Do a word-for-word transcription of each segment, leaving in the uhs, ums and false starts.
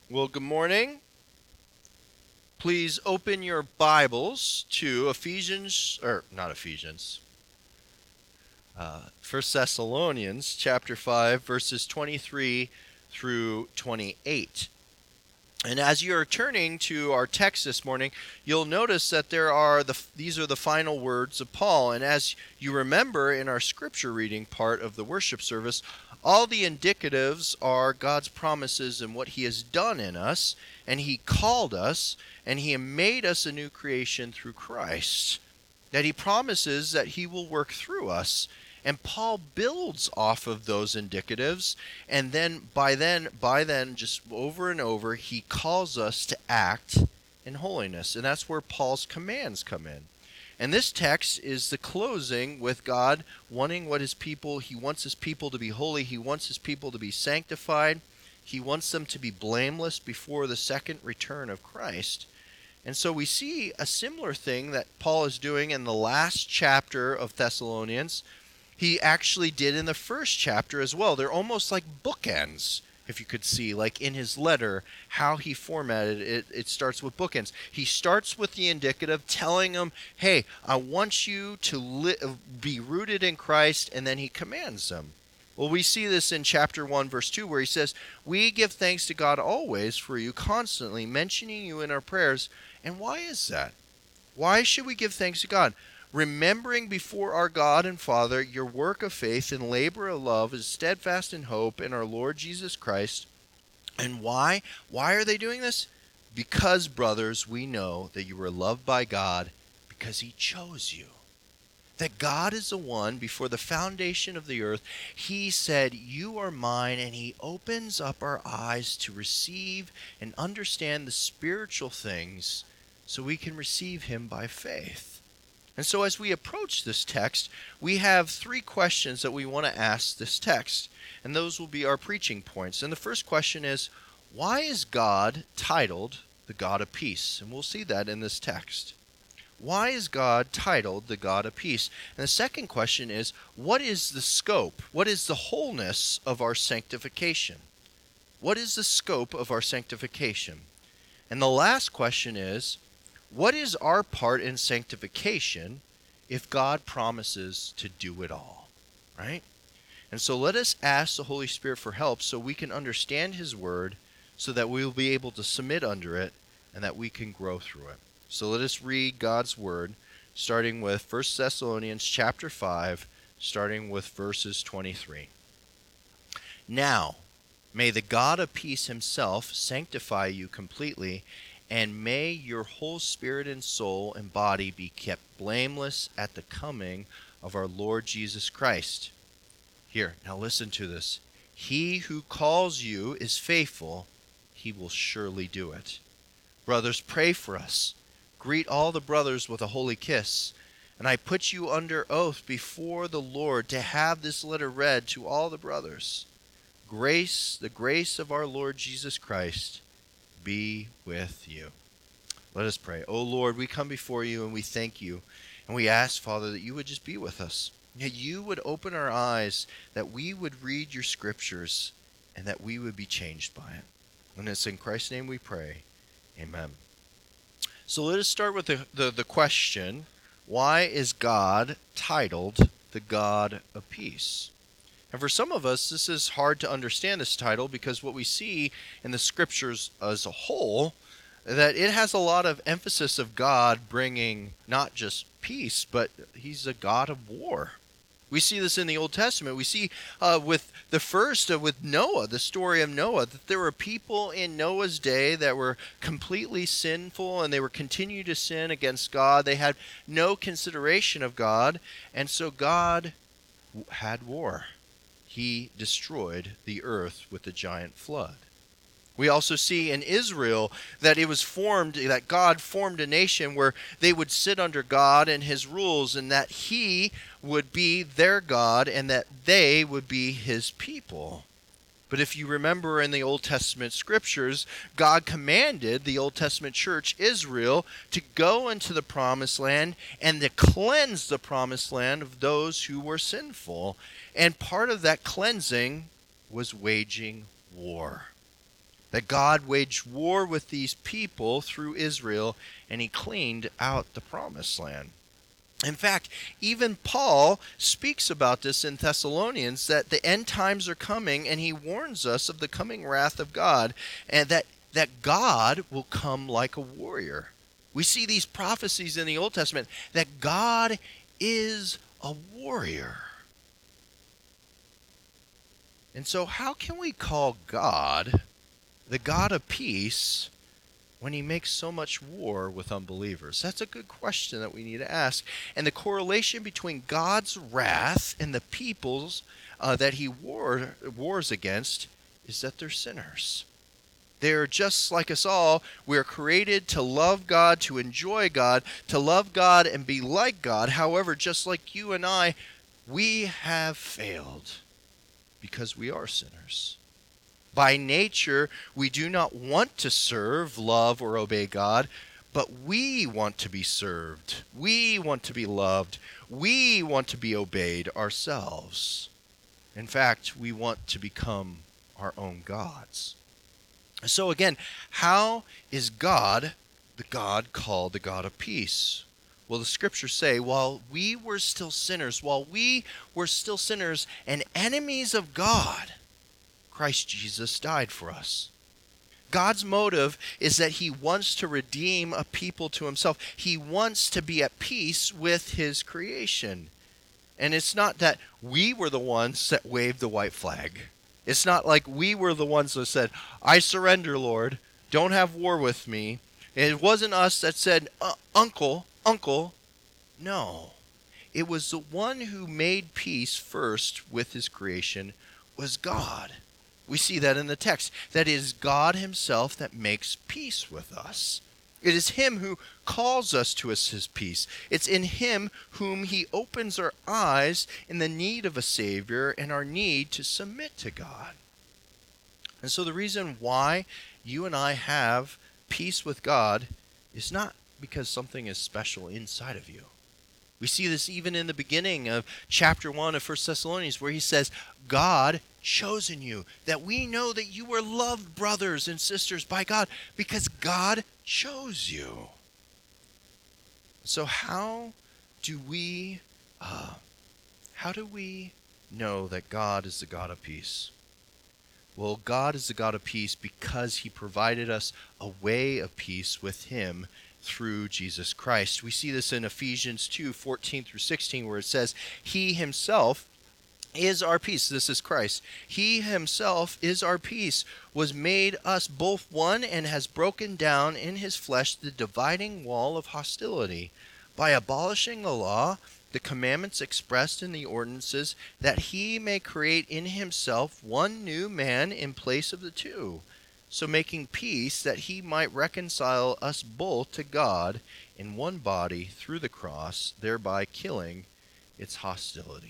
Well, good morning. Please open your Bibles to Ephesians, or not Ephesians, uh, First Thessalonians chapter five, verses twenty-three through twenty-eight. And as you are turning to our text this morning, you'll notice that there are the these are the final words of Paul. And as you remember in our scripture reading part of the worship service, all the indicatives are God's promises and what he has done in us, and he called us, and he made us a new creation through Christ. That he promises that he will work through us. And Paul builds off of those indicatives, and then by then by then just over and over he calls us to act in holiness. And that's where Paul's commands come in. And this text is the closing with God wanting what his people, he wants his people to be holy, he wants his people to be sanctified, he wants them to be blameless before the second return of Christ. And so we see a similar thing that Paul is doing in the last chapter of Thessalonians. He actually did in the first chapter as well. They're almost like bookends, if you could see, like in his letter, how he formatted it. It starts with bookends. He starts with the indicative, telling them, hey, I want you to li- be rooted in Christ, and then he commands them. Well, we see this in chapter one, verse two, where he says, we give thanks to God always for you, constantly mentioning you in our prayers. And why is that? Why should we give thanks to God? Remembering before our God and Father your work of faith and labor of love is steadfast in hope in our Lord Jesus Christ. And why? Why are they doing this? Because, brothers, we know that you were loved by God because he chose you. That God is the one, before the foundation of the earth, he said, you are mine, and he opens up our eyes to receive and understand the spiritual things so we can receive him by faith. And so as we approach this text, we have three questions that we want to ask this text. And those will be our preaching points. And the first question is, why is God titled the God of peace? And we'll see that in this text. Why is God titled the God of peace? And the second question is, what is the scope? What is the wholeness of our sanctification? What is the scope of our sanctification? And the last question is, what is our part in sanctification if God promises to do it all, right? And so let us ask the Holy Spirit for help so we can understand his word, so that we will be able to submit under it and that we can grow through it. So let us read God's word, starting with First Thessalonians chapter five, starting with verses twenty-three. Now, may the God of peace himself sanctify you completely, and may your whole spirit and soul and body be kept blameless at the coming of our Lord Jesus Christ. Here, now listen to this. He who calls you is faithful. He will surely do it. Brothers, pray for us. Greet all the brothers with a holy kiss. And I put you under oath before the Lord to have this letter read to all the brothers. Grace, the grace of our Lord Jesus Christ, be with you. Let us pray. O Lord, we come before you and we thank you. And we ask, Father, that you would just be with us. That you would open our eyes, that we would read your scriptures, and that we would be changed by it. And it's in Christ's name we pray. Amen. So let us start with the, the, the question, why is God titled the God of peace? And for some of us, this is hard to understand, this title, because what we see in the scriptures as a whole, that it has a lot of emphasis of God bringing not just peace, but he's a God of war. We see this in the Old Testament. We see uh, with the first, uh, with Noah, the story of Noah, that there were people in Noah's day that were completely sinful, and they were continuing to sin against God. They had no consideration of God, and so God had war. He destroyed the earth with the giant flood. We also see in Israel that it was formed, that God formed a nation where they would sit under God and his rules, and that he would be their God and that they would be his people. But if you remember in the Old Testament scriptures, God commanded the Old Testament church, Israel, to go into the promised land and to cleanse the promised land of those who were sinful. And part of that cleansing was waging war. that God waged war with these people through Israel, and he cleaned out the promised land. In fact, even Paul speaks about this in Thessalonians, that the end times are coming, and he warns us of the coming wrath of God, and that, that God will come like a warrior. We see these prophecies in the Old Testament that God is a warrior. And so how can we call God the God of peace when he makes so much war with unbelievers? That's a good question that we need to ask. And the correlation between God's wrath and the peoples uh, that he war, wars against is that they're sinners. They're just like us all. We're created to love God, to enjoy God, to love God and be like God. However, just like you and I, we have failed because we are sinners. By nature, we do not want to serve, love, or obey God, but we want to be served. We want to be loved. We want to be obeyed ourselves. In fact, we want to become our own gods. So again, how is God the God called the God of peace? Well, the scriptures say, while we were still sinners, while we were still sinners and enemies of God, Christ Jesus died for us. God's motive is that he wants to redeem a people to himself. He wants to be at peace with his creation. And it's not that we were the ones that waved the white flag. It's not like we were the ones that said, I surrender, Lord. Don't have war with me. It wasn't us that said, uh, uncle, uncle. No. It was the one who made peace first with his creation was God. We see that in the text. That is God himself that makes peace with us. It is him who calls us to his peace. It's in him whom he opens our eyes in the need of a Savior and our need to submit to God. And so the reason why you and I have peace with God is not because something is special inside of you. We see this even in the beginning of chapter one of First Thessalonians, where he says, God chosen you, that we know that you were loved brothers and sisters by God because God chose you. So how do we uh, how do we know that God is the God of peace? Well, God is the God of peace because he provided us a way of peace with him through Jesus Christ. We see this in Ephesians two, fourteen through sixteen, where it says, he himself is our peace. This is Christ. He himself is our peace, was made us both one, and has broken down in his flesh the dividing wall of hostility by abolishing the law, the commandments expressed in the ordinances, that he may create in himself one new man in place of the two, so making peace, that he might reconcile us both to God in one body through the cross, thereby killing its hostility.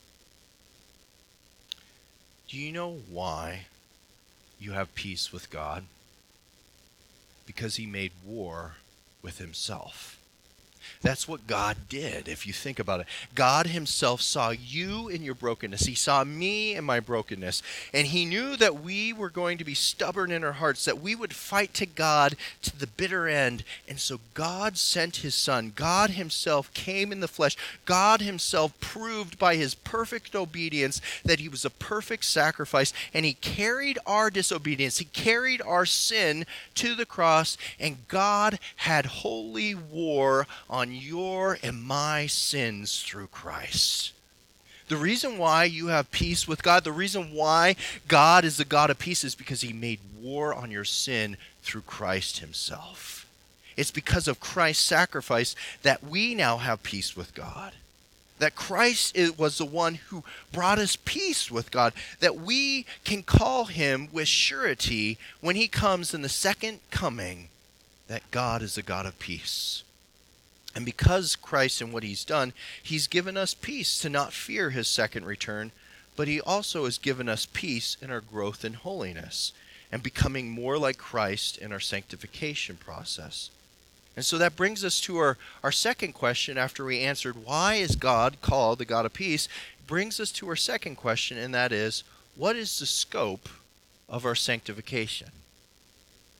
Do you know why you have peace with God? Because he made war with himself. That's what God did, if you think about it. God himself saw you in your brokenness. He saw me in my brokenness. And he knew that we were going to be stubborn in our hearts, that we would fight to God to the bitter end. And so God sent his son. God himself came in the flesh. God himself proved by his perfect obedience that he was a perfect sacrifice. And he carried our disobedience. He carried our sin to the cross. And God had holy war on your and my sins through Christ. The reason why you have peace with God, the reason why God is the God of peace, is because he made war on your sin through Christ himself. It's because of Christ's sacrifice that we now have peace with God. That Christ was the one who brought us peace with God, that we can call him with surety when he comes in the second coming, that God is the God of peace. And because Christ and what he's done, he's given us peace to not fear his second return, but he also has given us peace in our growth in holiness and becoming more like Christ in our sanctification process. And so that brings us to our, our second question after we answered, why is God called the God of peace? It brings us to our second question, and that is, what is the scope of our sanctification?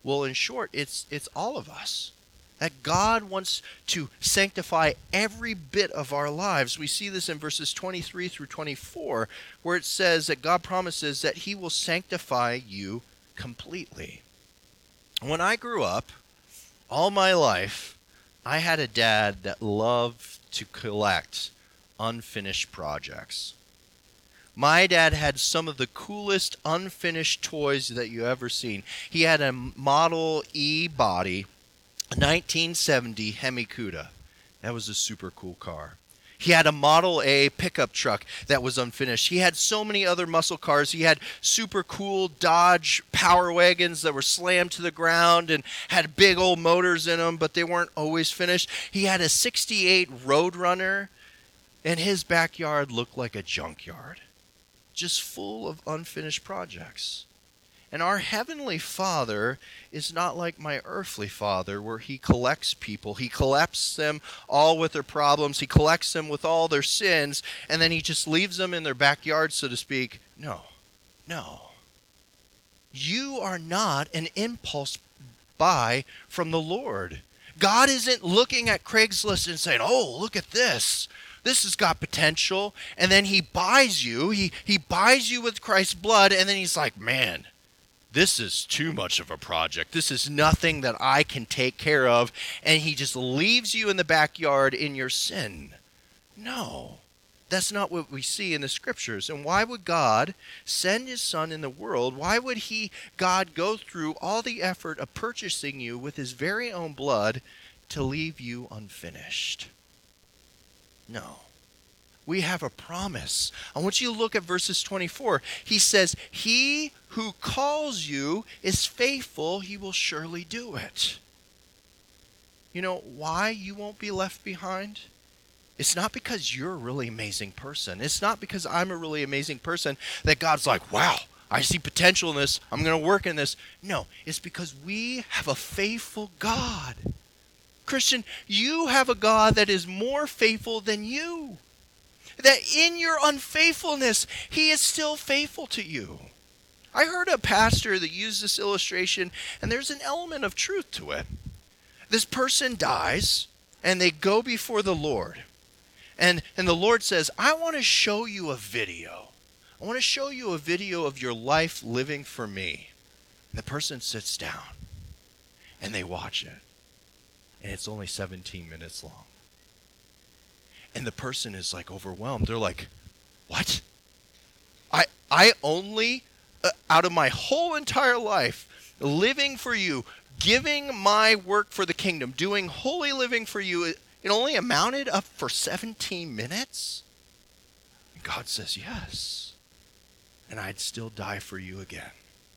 Well, in short, it's it's all of us. That God wants to sanctify every bit of our lives. We see this in verses twenty-three through twenty-four, where it says that God promises that he will sanctify you completely. When I grew up, all my life, I had a dad that loved to collect unfinished projects. My dad had some of the coolest unfinished toys that you ever seen. He had a Model E body, nineteen seventy Hemi Cuda. That was a super cool car. He had a Model A pickup truck that was unfinished. He had so many other muscle cars. He had super cool Dodge Power Wagons that were slammed to the ground and had big old motors in them, but they weren't always finished. He had a sixty-eight Roadrunner, and his backyard looked like a junkyard, just full of unfinished projects. And our Heavenly Father is not like my earthly father, where he collects people. He collects them all with their problems. He collects them with all their sins, and then he just leaves them in their backyard, so to speak. No, no. You are not an impulse buy from the Lord. God isn't looking at Craigslist and saying, oh, look at this. This has got potential. And then he buys you. He, he buys you with Christ's blood, and then he's like, man, this is too much of a project. This is nothing that I can take care of. And he just leaves you in the backyard in your sin. No, that's not what we see in the scriptures. And why would God send his son in the world? Why would he, God, go through all the effort of purchasing you with his very own blood to leave you unfinished? No. We have a promise. I want you to look at verses twenty-four. He says, he who calls you is faithful. He will surely do it. You know why you won't be left behind? It's not because you're a really amazing person. It's not because I'm a really amazing person that God's like, wow, I see potential in this. I'm going to work in this. No, it's because we have a faithful God. Christian, you have a God that is more faithful than you. That in your unfaithfulness, he is still faithful to you. I heard a pastor that used this illustration, and there's an element of truth to it. This person dies, and they go before the Lord. And, and the Lord says, I want to show you a video. I want to show you a video of your life living for me. And the person sits down, and they watch it. And it's only seventeen minutes long. And the person is like overwhelmed. They're like, what? I I only, uh, out of my whole entire life, living for you, giving my work for the kingdom, doing holy living for you, it, it only amounted up for seventeen minutes? And God says, yes. And I'd still die for you again.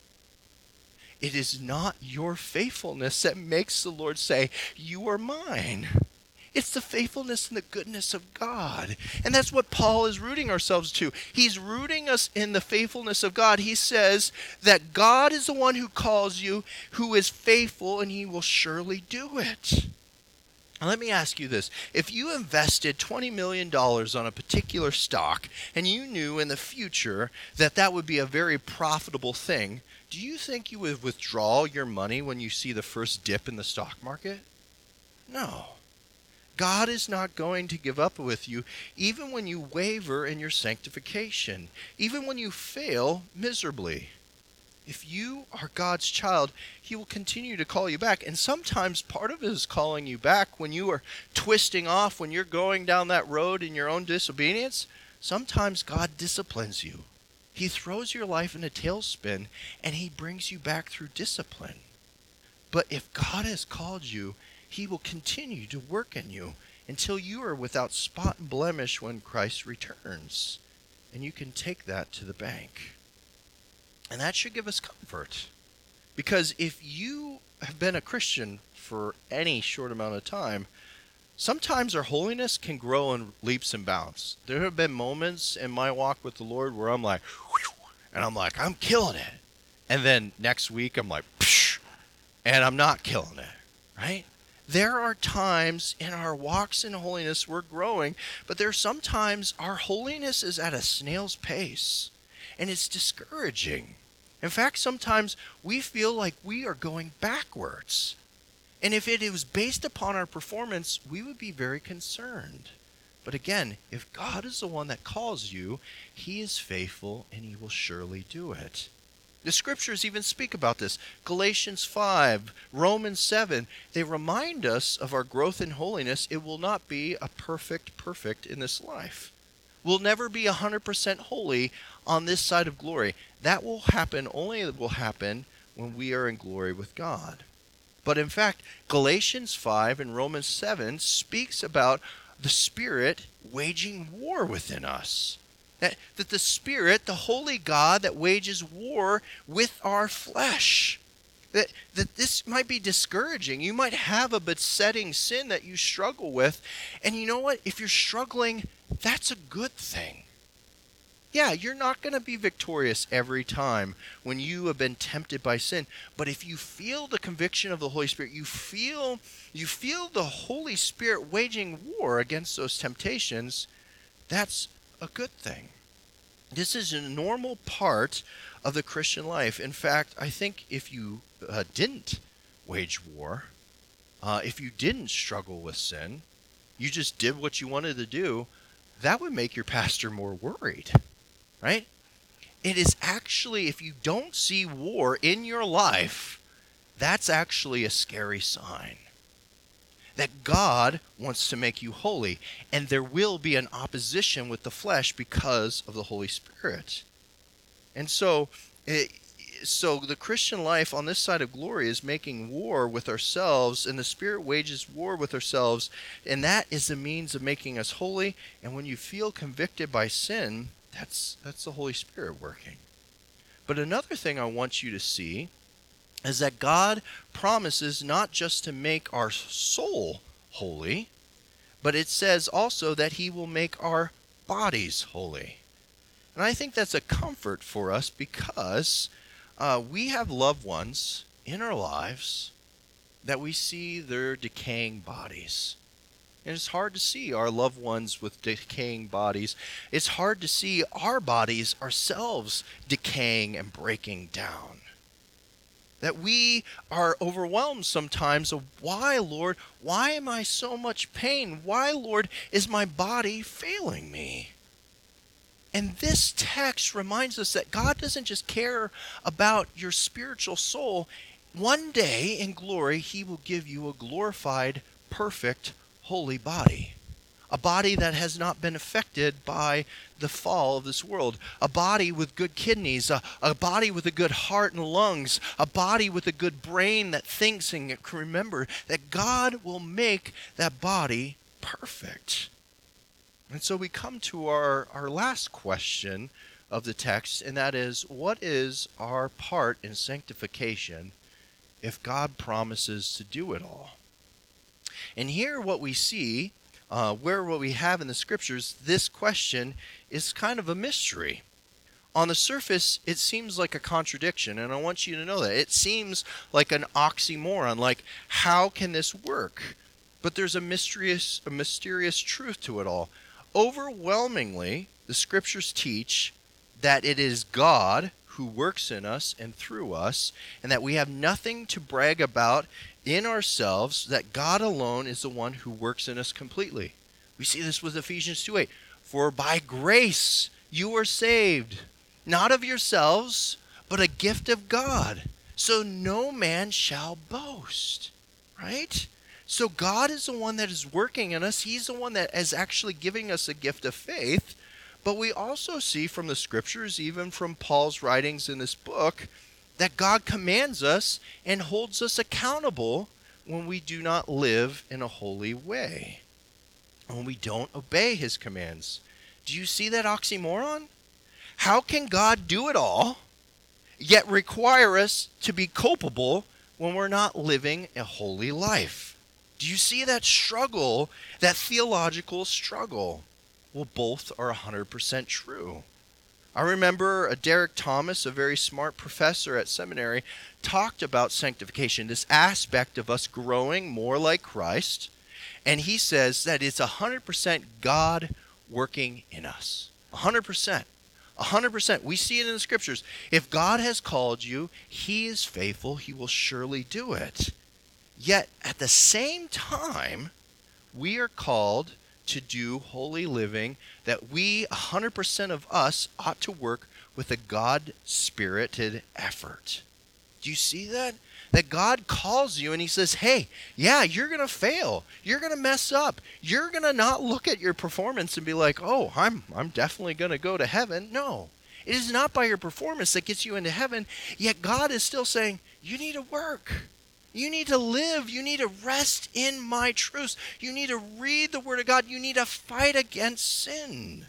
It is not your faithfulness that makes the Lord say, you are mine. It's the faithfulness and the goodness of God. And that's what Paul is rooting ourselves to. He's rooting us in the faithfulness of God. He says that God is the one who calls you, who is faithful, and he will surely do it. Now let me ask you this. If you invested twenty million dollars on a particular stock and you knew in the future that that would be a very profitable thing, do you think you would withdraw your money when you see the first dip in the stock market? No. God is not going to give up with you even when you waver in your sanctification, even when you fail miserably. If you are God's child, he will continue to call you back. And sometimes part of it is calling you back when you are twisting off, when you're going down that road in your own disobedience. Sometimes God disciplines you. He throws your life in a tailspin, and he brings you back through discipline. But if God has called you, he will continue to work in you until you are without spot and blemish when Christ returns. And you can take that to the bank. And that should give us comfort. Because if you have been a Christian for any short amount of time, sometimes our holiness can grow in leaps and bounds. There have been moments in my walk with the Lord where I'm like, whew, and I'm like, I'm killing it. And then next week I'm like, psh, and I'm not killing it, right? There are times in our walks in holiness we're growing, but there's sometimes our holiness is at a snail's pace, and it's discouraging. In fact, sometimes we feel like we are going backwards. And if it was based upon our performance, we would be very concerned. But again, if God is the one that calls you, he is faithful and he will surely do it. The scriptures even speak about this. Galatians five, Romans seven, they remind us of our growth in holiness. It will not be a perfect, perfect in this life. We'll never be one hundred percent holy on this side of glory. That will happen, only it will happen when we are in glory with God. But in fact, Galatians five and Romans seven speaks about the Spirit waging war within us. That, that the Spirit, the holy God that wages war with our flesh. That, that this might be discouraging. You might have a besetting sin that you struggle with. And you know what? If you're struggling, that's a good thing. Yeah, you're not going to be victorious every time when you have been tempted by sin. But if you feel the conviction of the Holy Spirit, you feel, you feel the Holy Spirit waging war against those temptations, that's a good thing. This is a normal part of the Christian life. In fact, I think if you uh, didn't wage war, uh, if you didn't struggle with sin, you just did what you wanted to do, that would make your pastor more worried, right? It is actually, if you don't see war in your life, that's actually a scary sign. That God wants to make you holy, and there will be an opposition with the flesh because of the Holy Spirit. And so, it, so the Christian life on this side of glory is making war with ourselves, and the Spirit wages war with ourselves, and that is the means of making us holy. And when you feel convicted by sin, that's that's the Holy Spirit working. But another thing I want you to see is that God promises not just to make our soul holy, but it says also that he will make our bodies holy. And I think that's a comfort for us because uh, we have loved ones in our lives that we see their decaying bodies. And it's hard to see our loved ones with decaying bodies. It's hard to see our bodies ourselves decaying and breaking down. That we are overwhelmed sometimes of why, Lord, why am I so much pain? Why, Lord, is my body failing me? And this text reminds us that God doesn't just care about your spiritual soul. One day in glory, he will give you a glorified, perfect, holy body. A body that has not been affected by the fall of this world. A body with good kidneys. A, a body with a good heart and lungs. A body with a good brain that thinks and can remember. That God will make that body perfect. And so we come to our, our last question of the text, and that is, what is our part in sanctification if God promises to do it all? And here what we see, uh, where what we have in the scriptures, this question is kind of a mystery. On the surface, it seems like a contradiction, and I want you to know that. It seems like an oxymoron, like how can this work? But there's a mysterious, a mysterious truth to it all. Overwhelmingly, the scriptures teach that it is God who works in us and through us, and that we have nothing to brag about in ourselves, that God alone is the one who works in us completely. We see this with Ephesians two eight. For by grace you are saved, not of yourselves, but a gift of God. So no man shall boast. Right? So God is the one that is working in us. He's the one that is actually giving us a gift of faith. But we also see from the scriptures, even from Paul's writings in this book, that God commands us and holds us accountable when we do not live in a holy way, when we don't obey his commands. Do you see that oxymoron? How can God do it all, yet require us to be culpable when we're not living a holy life? Do you see that struggle, that theological struggle? Well, both are one hundred percent true. I remember Derek Thomas, a very smart professor at seminary, talked about sanctification, this aspect of us growing more like Christ. And he says that it's one hundred percent God working in us. one hundred percent. one hundred percent. We see it in the scriptures. If God has called you, he is faithful. He will surely do it. Yet, at the same time, we are called to do holy living, that we, one hundred percent of us, ought to work with a God-spirited effort. Do you see that? That God calls you and he says, hey, yeah, you're going to fail. You're going to mess up. You're going to not look at your performance and be like, oh, I'm I'm definitely going to go to heaven. No, it is not by your performance that gets you into heaven. Yet God is still saying, you need to work. You need to live. You need to rest in my truths. You need to read the Word of God. You need to fight against sin.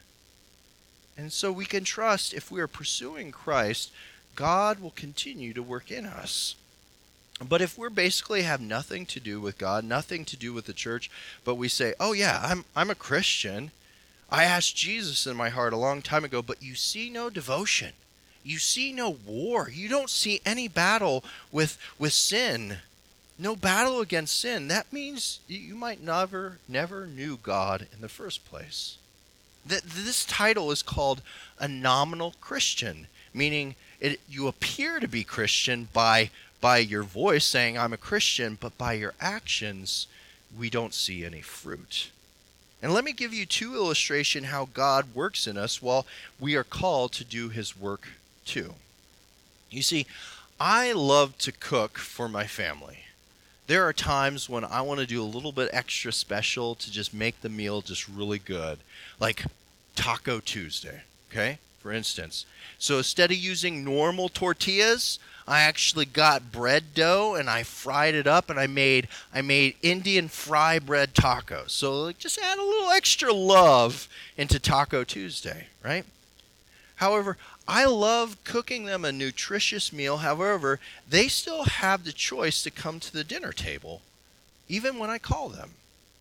And so we can trust if we are pursuing Christ, God will continue to work in us. But if we're basically have nothing to do with God, nothing to do with the church, but we say, oh yeah, I'm I'm a Christian. I asked Jesus in my heart a long time ago, but you see no devotion. You see no war. You don't see any battle with with sin. No battle against sin. That means you might never, never knew God in the first place. That this title is called a nominal Christian, meaning it, you appear to be Christian by by your voice saying I'm a Christian, but by your actions, we don't see any fruit. And let me give you two illustrations how God works in us while we are called to do his work too. You see, I love to cook for my family. There are times when I want to do a little bit extra special to just make the meal just really good, like Taco Tuesday, okay, for instance. So instead of using normal tortillas, I actually got bread dough and I fried it up and I made I made Indian fry bread tacos. So like just add a little extra love into Taco Tuesday, right? However, I love cooking them a nutritious meal. However, they still have the choice to come to the dinner table, even when I call them.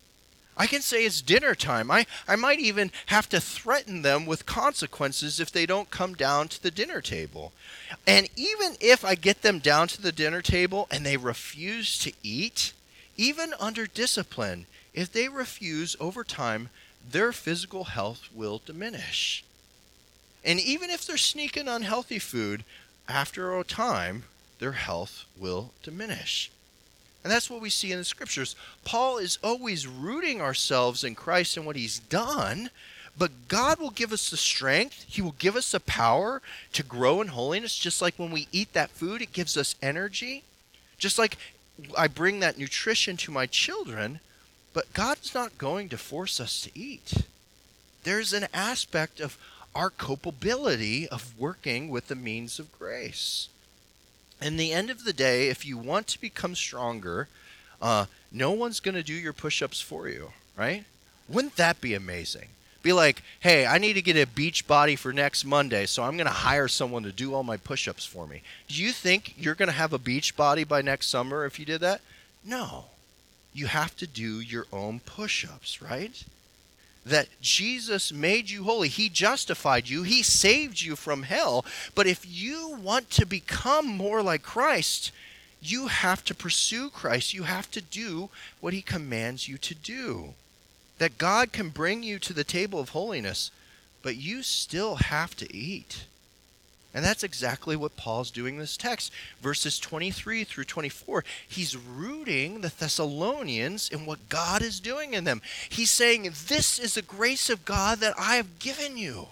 I can say it's dinner time. I, I might even have to threaten them with consequences if they don't come down to the dinner table. And even if I get them down to the dinner table and they refuse to eat, even under discipline, if they refuse over time, their physical health will diminish. And even if they're sneaking unhealthy food, after a time, their health will diminish. And that's what we see in the scriptures. Paul is always rooting ourselves in Christ and what he's done, but God will give us the strength. He will give us the power to grow in holiness, just like when we eat that food, it gives us energy. Just like I bring that nutrition to my children, but God's not going to force us to eat. There's an aspect of our culpability of working with the means of grace. In the end of the day, if you want to become stronger, uh, no one's going to do your push-ups for you, right? Wouldn't that be amazing? Be like, hey, I need to get a beach body for next Monday, so I'm going to hire someone to do all my push-ups for me. Do you think you're going to have a beach body by next summer if you did that? No. You have to do your own push-ups, right? That Jesus made you holy. He justified you. He saved you from hell. But if you want to become more like Christ, you have to pursue Christ. You have to do what he commands you to do. That God can bring you to the table of holiness, but you still have to eat. And that's exactly what Paul's doing in this text. Verses twenty-three through twenty-four, he's rooting the Thessalonians in what God is doing in them. He's saying, this is the grace of God that I have given you.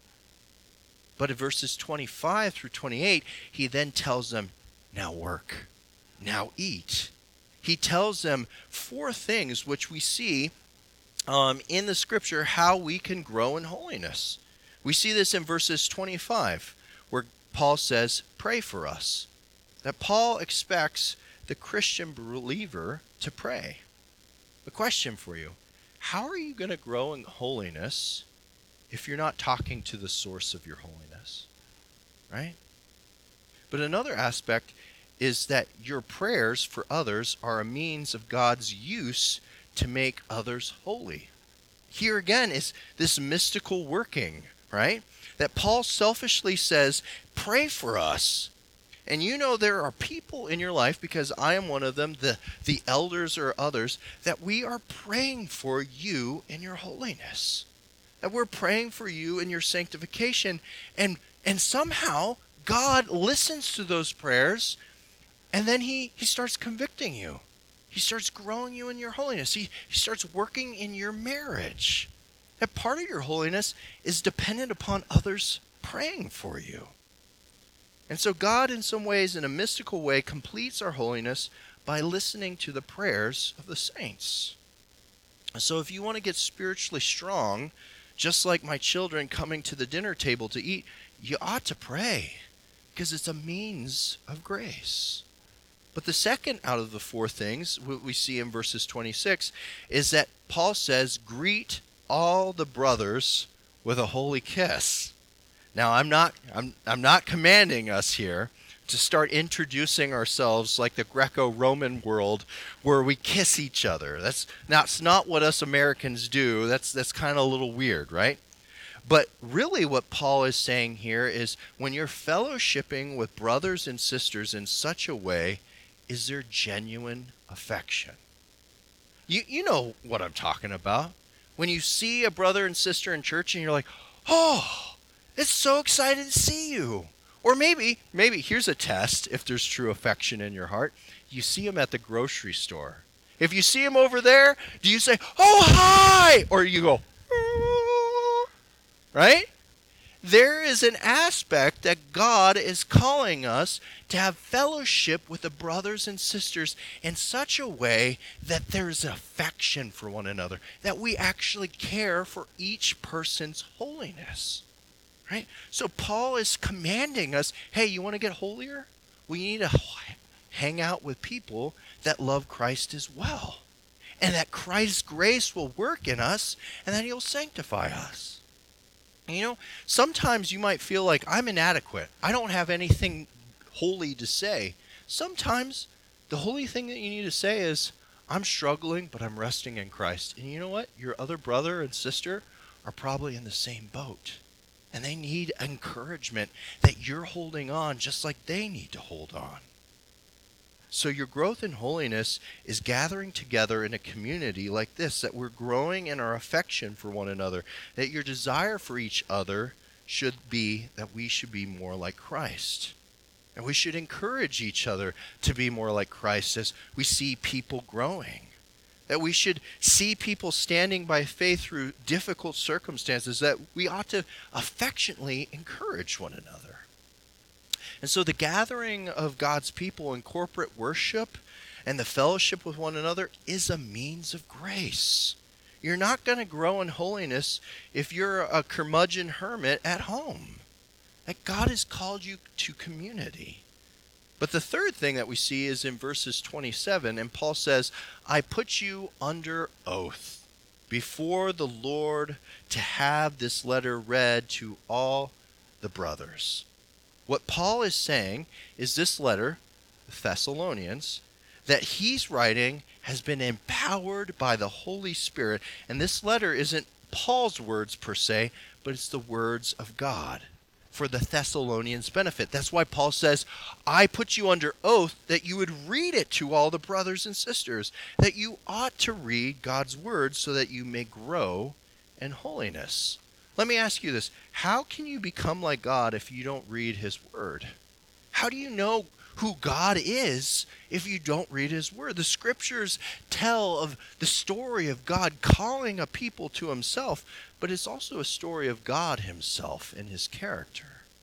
But in verses twenty-five through twenty-eight, he then tells them, now work, now eat. He tells them four things which we see um, in the scripture how we can grow in holiness. We see this in verses twenty-five. Where Paul says, pray for us. That Paul expects the Christian believer to pray. A question for you. How are you going to grow in holiness if you're not talking to the source of your holiness? Right? But another aspect is that your prayers for others are a means of God's use to make others holy. Here again is this mystical working, right? That Paul selfishly says, pray for us. And you know there are people in your life, because I am one of them, the, the elders or others, that we are praying for you in your holiness. That we're praying for you in your sanctification. And and somehow God listens to those prayers, and then he, he starts convicting you. He starts growing you in your holiness. He, he starts working in your marriage. That part of your holiness is dependent upon others praying for you. And so God, in some ways, in a mystical way, completes our holiness by listening to the prayers of the saints. So if you want to get spiritually strong, just like my children coming to the dinner table to eat, you ought to pray, because it's a means of grace. But the second out of the four things, what we see in verses twenty-six, is that Paul says, greet all the brothers with a holy kiss. Now, I'm not, I'm, I'm not commanding us here to start introducing ourselves like the Greco-Roman world where we kiss each other. That's, that's not what us Americans do. That's, that's kind of a little weird, right? But really what Paul is saying here is when you're fellowshipping with brothers and sisters in such a way, is there genuine affection? You, you know what I'm talking about. When you see a brother and sister in church and you're like, oh, it's so excited to see you. Or maybe, maybe here's a test if there's true affection in your heart. You see him at the grocery store. If you see him over there, do you say, oh, hi? Or you go, oh, right? There is an aspect that God is calling us to have fellowship with the brothers and sisters in such a way that there's affection for one another, that we actually care for each person's holiness. Right? So Paul is commanding us, hey, you want to get holier? We need to hang out with people that love Christ as well. And that Christ's grace will work in us, and that he'll sanctify us. You know, sometimes you might feel like I'm inadequate. I don't have anything holy to say. Sometimes the holy thing that you need to say is, I'm struggling, but I'm resting in Christ. And you know what? Your other brother and sister are probably in the same boat. And they need encouragement that you're holding on just like they need to hold on. So your growth in holiness is gathering together in a community like this, that we're growing in our affection for one another, that your desire for each other should be that we should be more like Christ. And we should encourage each other to be more like Christ as we see people growing. That we should see people standing by faith through difficult circumstances, that we ought to affectionately encourage one another. And so the gathering of God's people in corporate worship and the fellowship with one another is a means of grace. You're not going to grow in holiness if you're a curmudgeon hermit at home. That God has called you to community. But the third thing that we see is in verses twenty-seven, and Paul says, I put you under oath before the Lord to have this letter read to all the brothers. What Paul is saying is this letter, Thessalonians, that he's writing has been empowered by the Holy Spirit. And this letter isn't Paul's words per se, but it's the words of God for the Thessalonians' benefit. That's why Paul says, I put you under oath that you would read it to all the brothers and sisters, that you ought to read God's word so that you may grow in holiness. Let me ask you this. How can you become like God if you don't read his word? How do you know who God is if you don't read his word? The scriptures tell of the story of God calling a people to himself, but it's also a story of God himself and his character.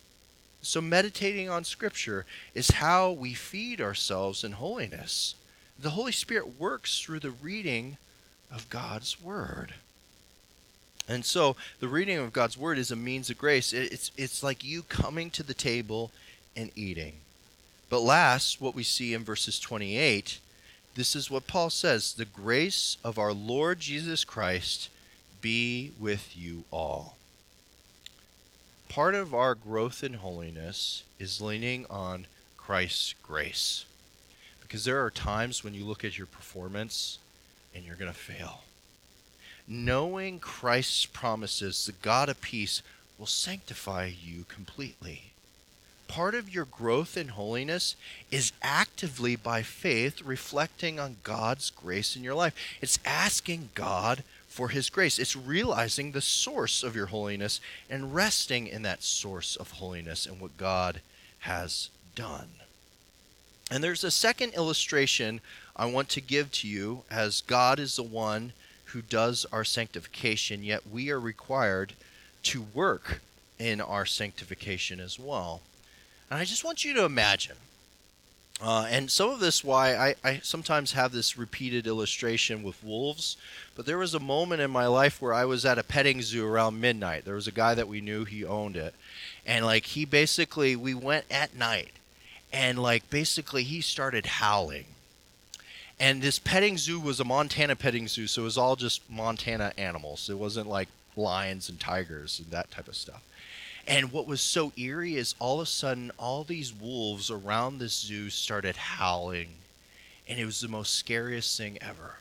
So meditating on scripture is how we feed ourselves in holiness. The Holy Spirit works through the reading of God's word. And so the reading of God's word is a means of grace. It's, it's like you coming to the table and eating. But last, what we see in verses twenty-eight, this is what Paul says, the grace of our Lord Jesus Christ be with you all. Part of our growth in holiness is leaning on Christ's grace. Because there are times when you look at your performance and you're going to fail. Knowing Christ's promises, the God of peace will sanctify you completely. Part of your growth in holiness is actively by faith reflecting on God's grace in your life. It's asking God for his grace. It's realizing the source of your holiness and resting in that source of holiness and what God has done. And there's a second illustration I want to give to you, as God is the one who does our sanctification, yet we are required to work in our sanctification as well. And I just want you to imagine, uh, and some of this why I, I sometimes have this repeated illustration with wolves, but there was a moment in my life where I was at a petting zoo around midnight. There was a guy that we knew, he owned it, and like he basically, we went at night, and like basically he started howling. And this petting zoo was a Montana petting zoo, so it was all just Montana animals. It wasn't like lions and tigers and that type of stuff. And what was so eerie is all of a sudden, all these wolves around this zoo started howling. And it was the most scariest thing ever.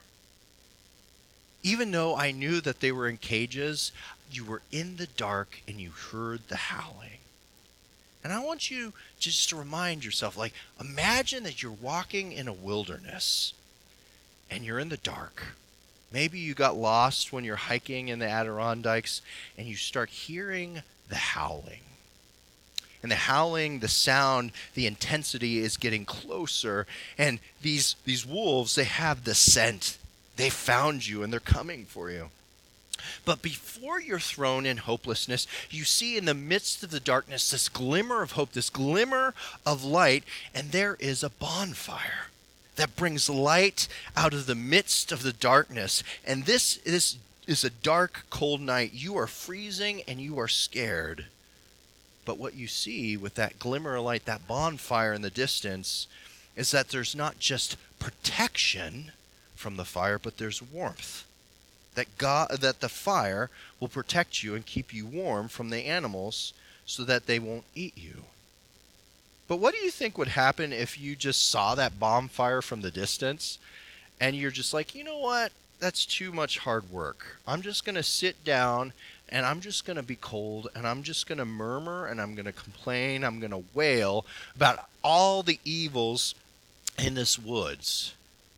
Even though I knew that they were in cages, you were in the dark and you heard the howling. And I want you just to remind yourself, like, imagine that you're walking in a wilderness and you're in the dark. Maybe you got lost when you're hiking in the Adirondacks and you start hearing the howling. And the howling, the sound, the intensity is getting closer. And these, these wolves, they have the scent. They found you and they're coming for you. But before you're thrown in hopelessness, you see in the midst of the darkness this glimmer of hope, this glimmer of light, and there is a bonfire that brings light out of the midst of the darkness. And this, this is a dark, cold night. You are freezing and you are scared. But what you see with that glimmer of light, that bonfire in the distance, is that there's not just protection from the fire, but there's warmth. That God, that the fire will protect you and keep you warm from the animals so that they won't eat you. But what do you think would happen if you just saw that bonfire from the distance and you're just like, you know what? That's too much hard work. I'm just going to sit down and I'm just going to be cold and I'm just going to murmur and I'm going to complain. I'm going to wail about all the evils in this woods.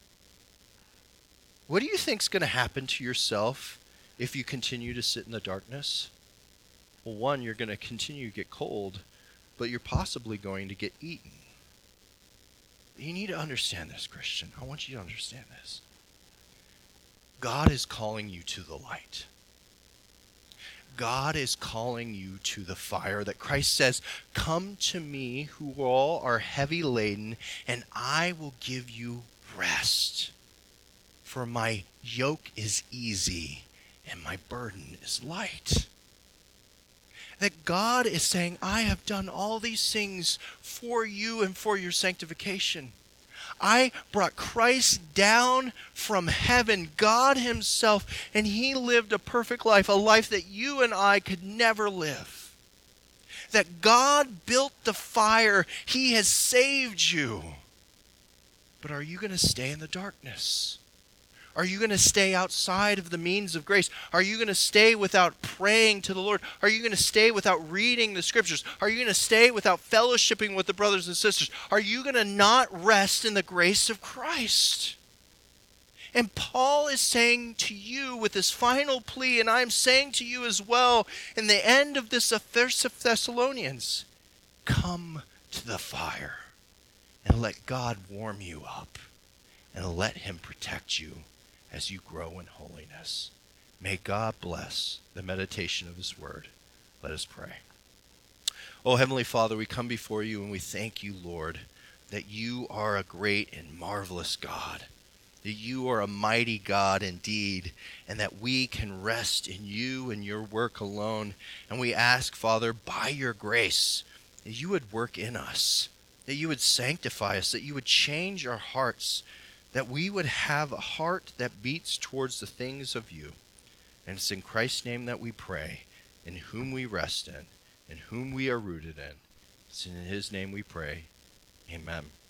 What do you think is going to happen to yourself if you continue to sit in the darkness? Well, one, you're going to continue to get cold, but you're possibly going to get eaten. You need to understand this, Christian. I want you to understand this. God is calling you to the light. God is calling you to the fire that Christ says, "Come to me who all are heavy laden, and I will give you rest. For my yoke is easy and my burden is light." That God is saying, I have done all these things for you and for your sanctification. I brought Christ down from heaven, God himself, and he lived a perfect life, a life that you and I could never live. That God built the fire, he has saved you. But are you going to stay in the darkness? Are you going to stay outside of the means of grace? Are you going to stay without praying to the Lord? Are you going to stay without reading the scriptures? Are you going to stay without fellowshipping with the brothers and sisters? Are you going to not rest in the grace of Christ? And Paul is saying to you with this final plea, and I'm saying to you as well in the end of this First Thessalonians, come to the fire and let God warm you up and let him protect you as you grow in holiness. May God bless the meditation of his word. Let us pray. Oh, Heavenly Father, we come before you and we thank you, Lord, that you are a great and marvelous God, that you are a mighty God indeed, and that we can rest in you and your work alone. And we ask, Father, by your grace, that you would work in us, that you would sanctify us, that you would change our hearts, that we would have a heart that beats towards the things of you. And it's in Christ's name that we pray, in whom we rest in, in whom we are rooted in. It's in his name we pray. Amen.